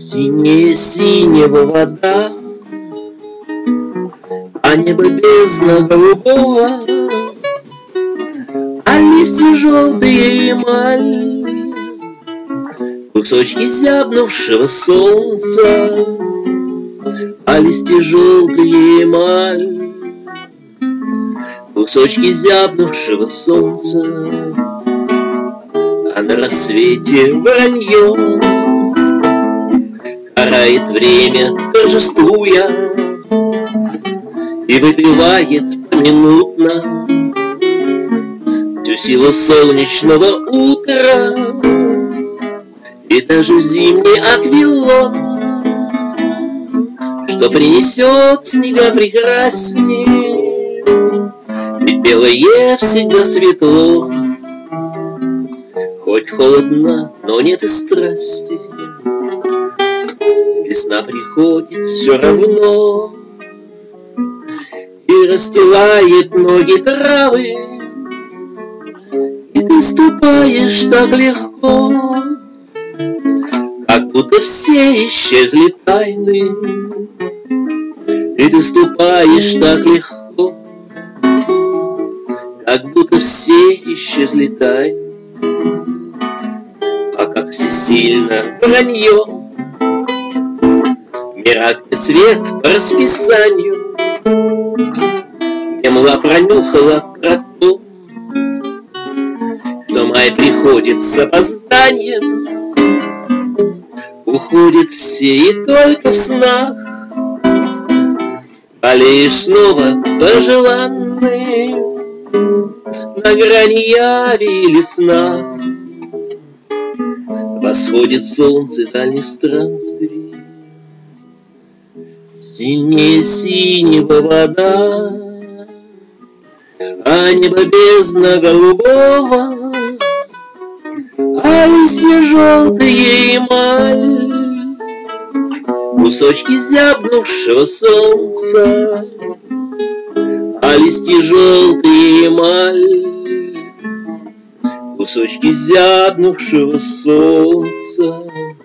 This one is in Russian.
Синее синего вода, а небо бездна голубого, а листья желтые эмаль, кусочки зябнувшего солнца, а листья желтые эмаль, кусочки зябнувшего солнца, а на рассвете вранье карает время, торжествуя, и выпивает поминутно всю силу солнечного утра. И даже зимний аквилон, что принесет снега прекрасней, ведь белое всегда светло, хоть холодно, но нет и страсти. Весна приходит все равно и расстилает ноги травы, и ты ступаешь так легко, как будто все исчезли тайны. И ты ступаешь так легко, как будто все исчезли тайны. А как всесильно вранье, миракный свет по расписанию, где мла пронюхала про то, что май приходит с опозданием, уходят все и только в снах болеешь снова по-желанной на грани яви или сна. Восходит солнце дальних странствий, синее синего вода, а небо бездна голубого, а листья желтые эмаль, кусочки зябнувшего солнца, а листья желтые эмаль, кусочки зябнувшего солнца.